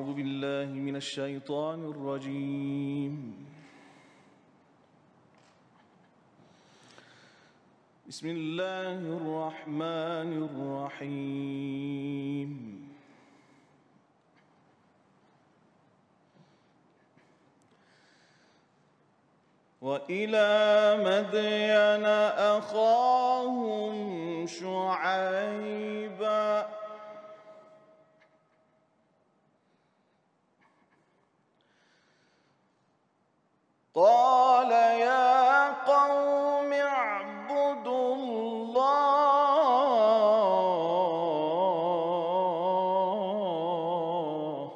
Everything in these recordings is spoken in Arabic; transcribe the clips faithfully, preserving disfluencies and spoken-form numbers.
أعوذ بالله من الشيطان الرجيم. بسم الله الرحمن الرحيم. وإلى مدين أخاهم شعيبا قال يا قوم اعبدوا الله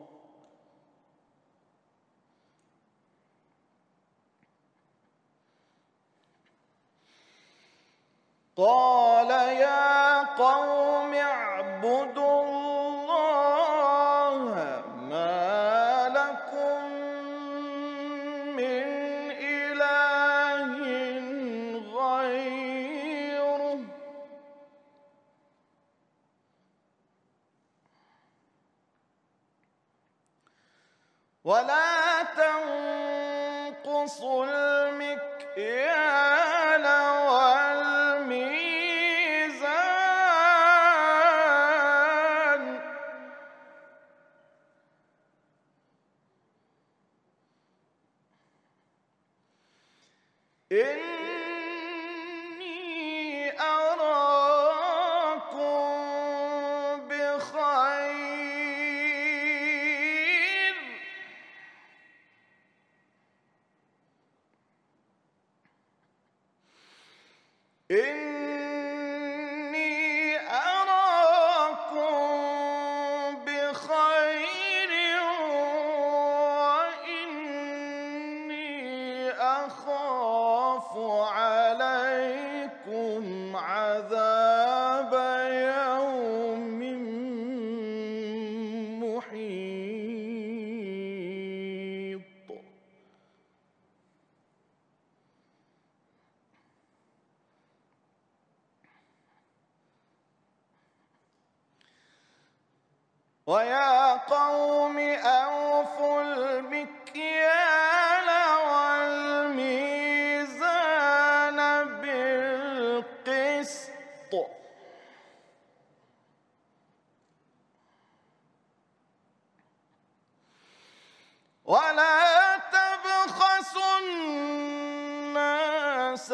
قال يا قوم اعبدوا الله ما لكم من إله غيره ولا تنقصوا المكيال والميزان إني أراكم بخير إني أراكم بخير وإني أخاف عليكم عذاب يوم محيط ويا قوم أوفوا المكيال والميزان بالقسط ولا تبخسوا الناس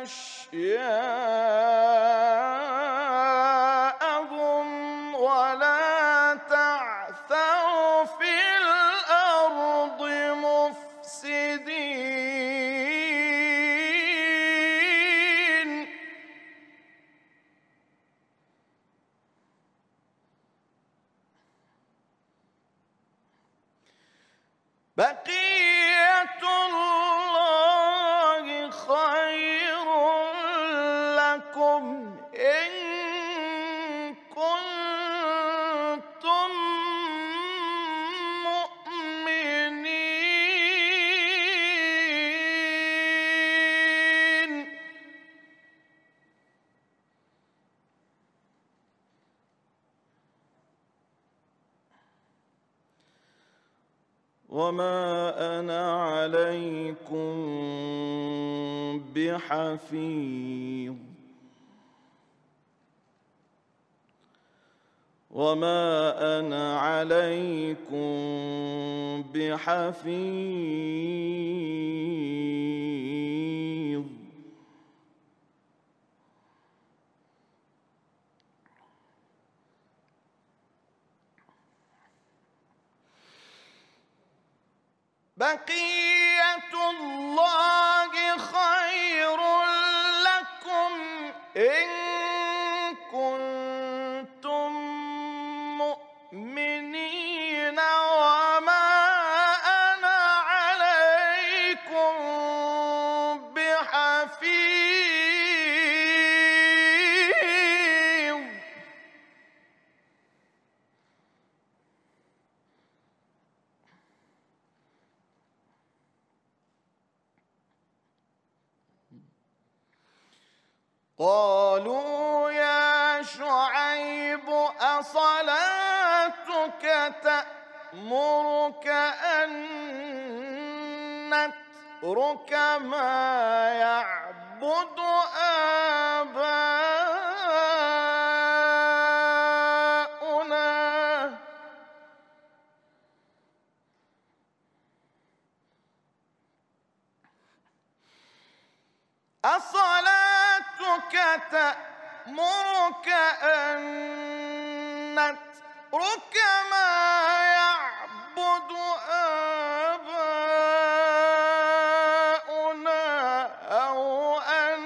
أشياءهم ولا تعثوا في الأرض مفسدين بقية الله خير لكم إن كنتم مؤمنين وما أنا عليكم بحفيظ وما أنا عليكم بحفيظ بقية الله خير لكم إن كنتم مؤمنين وما أنا عليكم بحفيظ قالوا يا شعيب أصلاتك تأمرك يأمرك أن نترك ما يعبد آباؤنا أصلاتك تأمرك أن نترك ما يعبد آباؤنا أو أن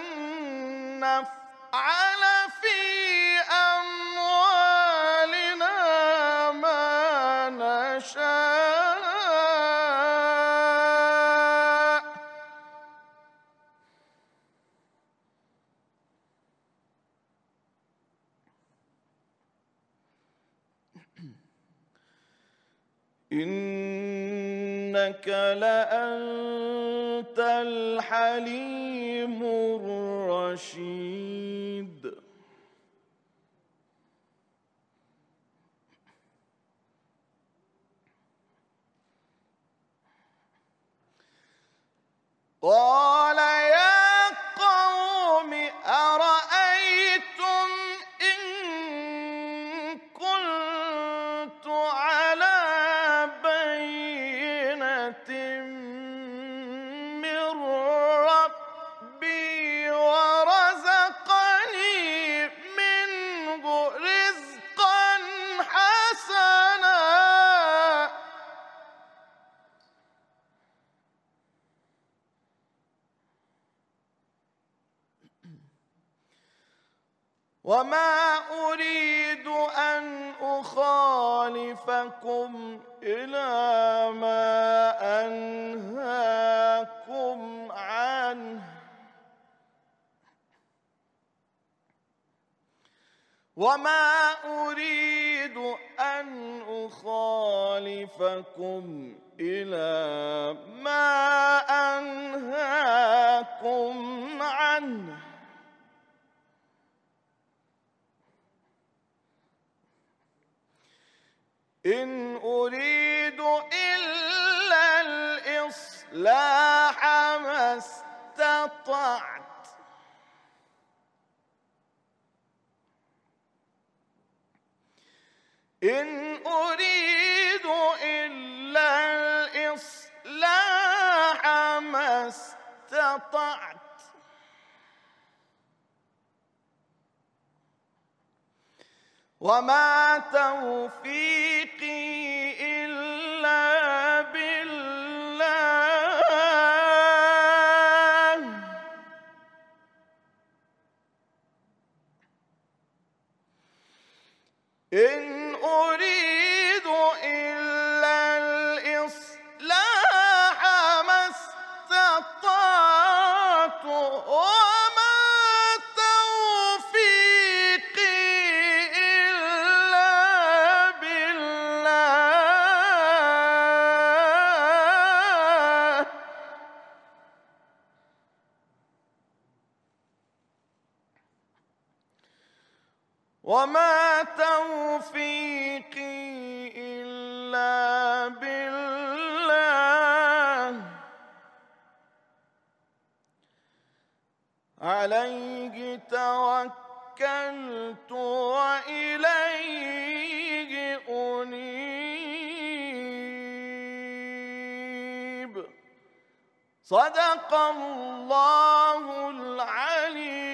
نفعل في أموالنا ما نشاء إنك لأنت الحليم الرشيد قال يا قوم أرأيتم إن كنت على بينة من ربي ورزقني منه رزقا حسنا وما أريد أن أخالفكم إلى ما أنهاكم عنه وما أريد أن أخالفكم إلى ما أنهاكم عنه إن أريد إلا الإصلاح ما استطعت إن أريد إلا الإصلاح ما استطعت وما توفيقي إلا بالله إن أريد إلا الإصلاح ما استطعت وما توفيقي إلا بالله وما توفيقي إلا بالله عليه توكلت وإليه أنيب صدق الله العليم